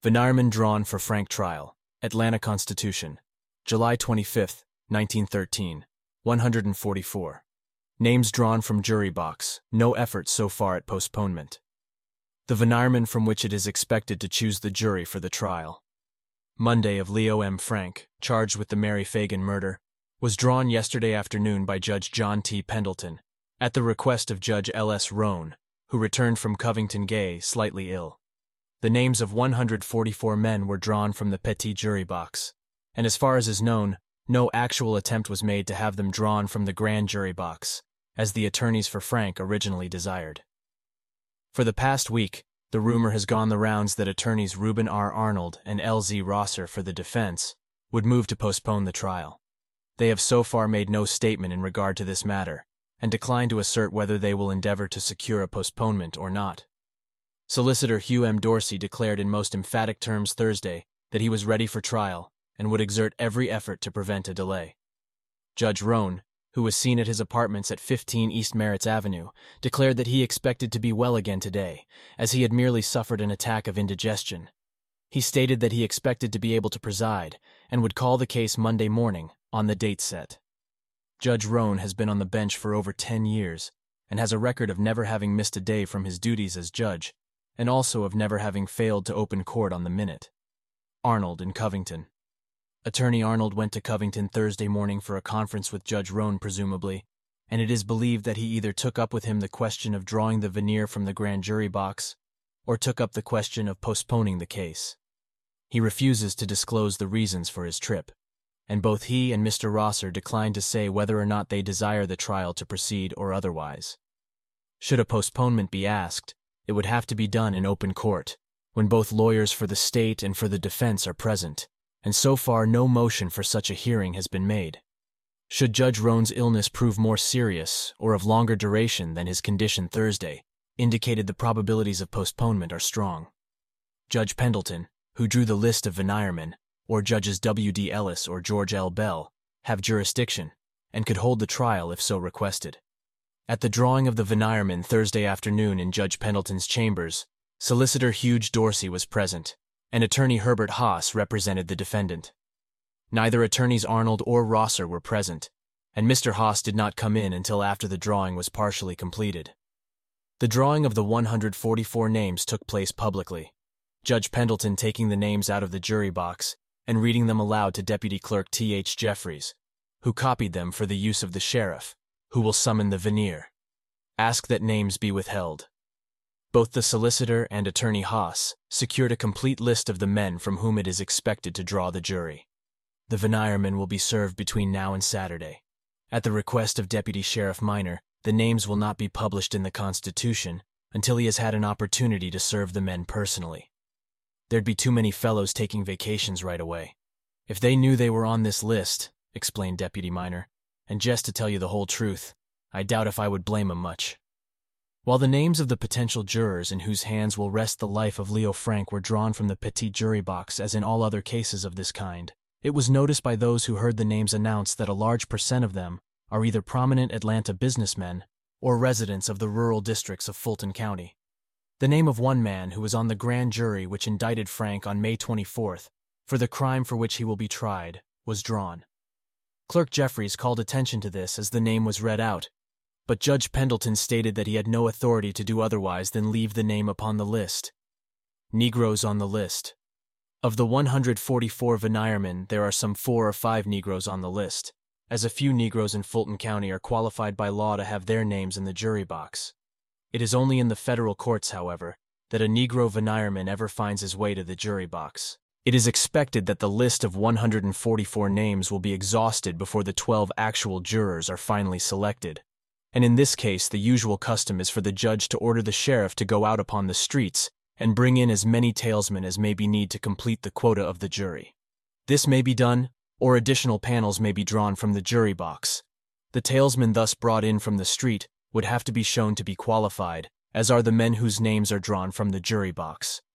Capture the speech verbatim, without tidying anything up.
Venirman drawn for Frank trial. Atlanta Constitution. July twenty-fifth, nineteen thirteen. one hundred forty-four. Names drawn from jury box. No effort so far at postponement. The Venirman from which it is expected to choose the jury for the trial. Monday of Leo M. Frank, charged with the Mary Fagan murder, was drawn yesterday afternoon by Judge John T. Pendleton, at the request of Judge L S Roan, who returned from Covington Gay slightly ill. The names of one hundred forty-four men were drawn from the petit jury box, and as far as is known, no actual attempt was made to have them drawn from the grand jury box, as the attorneys for Frank originally desired. For the past week, the rumor has gone the rounds that attorneys Reuben R. Arnold and L Z Rosser for the defense would move to postpone the trial. They have so far made no statement in regard to this matter, and decline to assert whether they will endeavor to secure a postponement or not. Solicitor Hugh M. Dorsey declared in most emphatic terms Thursday that he was ready for trial and would exert every effort to prevent a delay. Judge Roan, who was seen at his apartments at fifteen East Merritt's Avenue, declared that he expected to be well again today, as he had merely suffered an attack of indigestion. He stated that he expected to be able to preside and would call the case Monday morning on the date set. Judge Roan has been on the bench for over ten years and has a record of never having missed a day from his duties as judge, and also of never having failed to open court on the minute. Arnold in Covington. Attorney Arnold went to Covington Thursday morning for a conference with Judge Roan presumably, and it is believed that he either took up with him the question of drawing the veneer from the grand jury box, or took up the question of postponing the case. He refuses to disclose the reasons for his trip, and both he and Mister Rosser decline to say whether or not they desire the trial to proceed or otherwise. Should a postponement be asked, it would have to be done in open court, when both lawyers for the state and for the defense are present, and so far no motion for such a hearing has been made. Should Judge Roan's illness prove more serious or of longer duration than his condition Thursday, indicated the probabilities of postponement are strong. Judge Pendleton, who drew the list of Venirman, or Judges W D Ellis or George L. Bell, have jurisdiction, and could hold the trial if so requested. At the drawing of the Venirman Thursday afternoon in Judge Pendleton's chambers, Solicitor Hugh Dorsey was present, and Attorney Herbert Haas represented the defendant. Neither attorneys Arnold or Rosser were present, and Mister Haas did not come in until after the drawing was partially completed. The drawing of the one hundred forty-four names took place publicly, Judge Pendleton taking the names out of the jury box and reading them aloud to Deputy Clerk T H Jeffries, who copied them for the use of the sheriff, who will summon the veneer. Ask that names be withheld. Both the solicitor and Attorney Haas secured a complete list of the men from whom it is expected to draw the jury. The Venirman will be served between now and Saturday. At the request of Deputy Sheriff Minor, the names will not be published in the Constitution until he has had an opportunity to serve the men personally. There'd be too many fellows taking vacations right away. If they knew they were on this list, explained Deputy Minor, and just to tell you the whole truth, I doubt if I would blame 'em much. While the names of the potential jurors in whose hands will rest the life of Leo Frank were drawn from the petit jury box as in all other cases of this kind, it was noticed by those who heard the names announced that a large percent of them are either prominent Atlanta businessmen or residents of the rural districts of Fulton County. The name of one man who was on the grand jury which indicted Frank on May twenty-fourth for the crime for which he will be tried was drawn. Clerk Jeffries called attention to this as the name was read out, but Judge Pendleton stated that he had no authority to do otherwise than leave the name upon the list. Negroes on the list. Of the one hundred forty-four Venirmen, there are some four or five Negroes on the list, as a few Negroes in Fulton County are qualified by law to have their names in the jury box. It is only in the federal courts, however, that a Negro Venirman ever finds his way to the jury box. It is expected that the list of one hundred forty-four names will be exhausted before the twelve actual jurors are finally selected. And in this case the usual custom is for the judge to order the sheriff to go out upon the streets and bring in as many talesmen as may be need to complete the quota of the jury. This may be done, or additional panels may be drawn from the jury box. The talesmen thus brought in from the street would have to be shown to be qualified, as are the men whose names are drawn from the jury box.